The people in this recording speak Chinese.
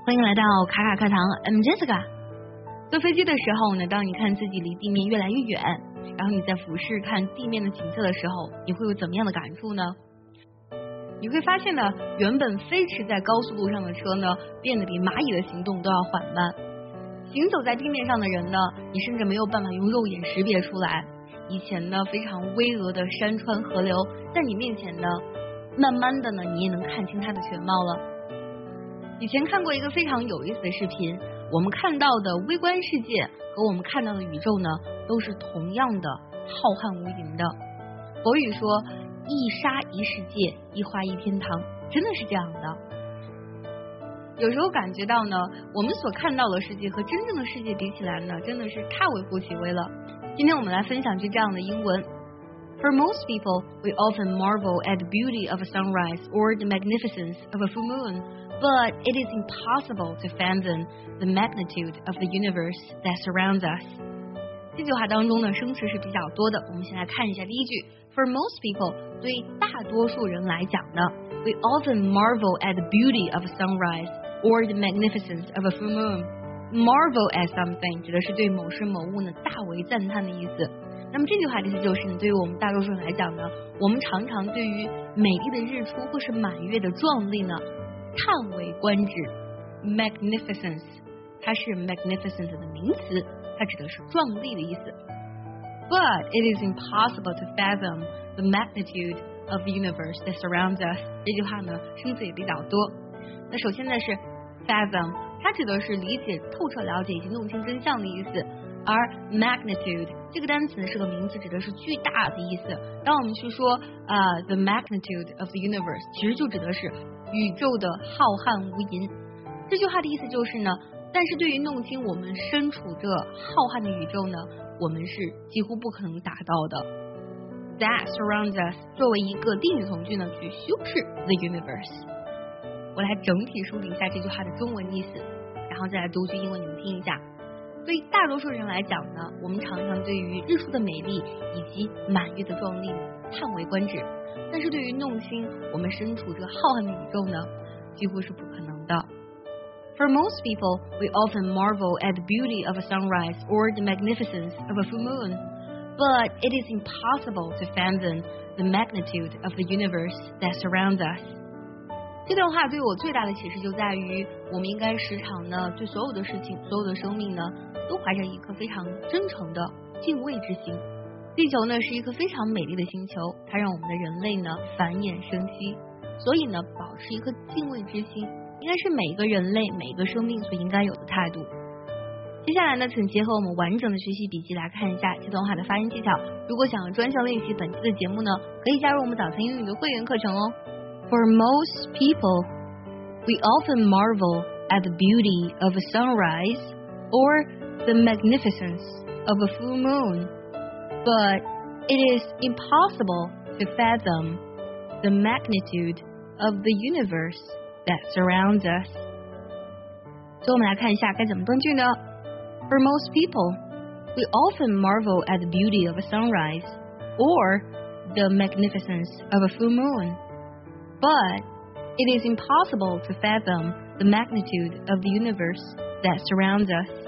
欢迎来到卡卡课堂 ，I'm Jessica。坐飞机的时候呢，当你看自己离地面越来越远，然后你在俯视看地面的景色的时候，你会有怎么样的感触呢？你会发现呢，原本飞驰在高速路上的车呢，变得比蚂蚁的行动都要缓慢。行走在地面上的人呢，你甚至没有办法用肉眼识别出来。以前呢，非常巍峨的山川河流，在你面前呢，慢慢的呢，你也能看清它的全貌了。以前看过一个非常有意思的视频，我们看到的微观世界和我们看到的宇宙呢，都是同样的浩瀚无垠的。佛语说一沙一世界，一花一天堂，真的是这样的。有时候感觉到呢，我们所看到的世界和真正的世界比起来呢，真的是太微乎其微了。今天我们来分享句这样的英文。For most people, we often marvel at the beauty of a sunrise or the magnificence of a full moon, but it is impossible to fathom the magnitude of the universe that surrounds us. 这句话当中呢，生词是比较多的。我们先来看一下第一句。For most people， 对大多数人来讲呢 ，we often marvel at the beauty of a sunrise or the magnificence of a full moon. Marvel at something 指的是对某事某物呢大为赞叹的意思。那么这句话的意思就是呢，对于我们大多数人来讲呢，我们常常对于美丽的日出或是满月的壮丽呢叹为观止。Magnificence 它是 magnificent 的名词，它指的是壮丽的意思。But it is impossible to fathom the magnitude of the universe that surrounds us. 这句话呢生词也比较多。那首先呢是 fathom， 它指的是理解、透彻了解以及弄清真相的意思。而 magnitude 这个单词是个名词，指的是巨大的意思。当我们去说the magnitude of the universe， 其实就指的是宇宙的浩瀚无垠。这句话的意思就是呢，但是对于弄清我们身处这浩瀚的宇宙呢，我们是几乎不可能达到的。That surrounds us 作为一个定语从句呢，去修饰 the universe。我来整体梳理一下这句话的中文意思，然后再来读句英文，你们听一下。对大多数人来讲呢，我们常常对于日出的美丽以及满月的壮丽叹为观止，但是对于弄清我们身处这浩瀚的宇宙呢，几乎是不可能的。For most people, we often marvel at the beauty of a sunrise or the magnificence of a full moon, but it is impossible to fathom the magnitude of the universe that surrounds us. 这段话对我最大的启示就在于，我们应该时常呢，对所有的事情、所有的生命呢，都怀着一颗非常真诚的敬畏之心。地球呢是一颗非常美丽的星球，它让我们的人类呢繁衍生息，所以呢，保持一颗敬畏之心，应该是每一个人类、每一个生命所应该有的态度。接下来呢，请结合我们完整的学习笔记来看一下这段话的发音技巧。如果想要专项练习本期的节目呢，可以加入我们早餐英语的会员课程哦。For most people, we often marvel at the beauty of a sunrise or the magnificence of a full moon, but it is impossible to fathom the magnitude of the universe that surrounds us. 所以我们来看一下该怎么断句呢？ For most people, we often marvel at the beauty of a sunrise or the magnificence of a full moon, but it is impossible to fathom the magnitude of the universe that surrounds us.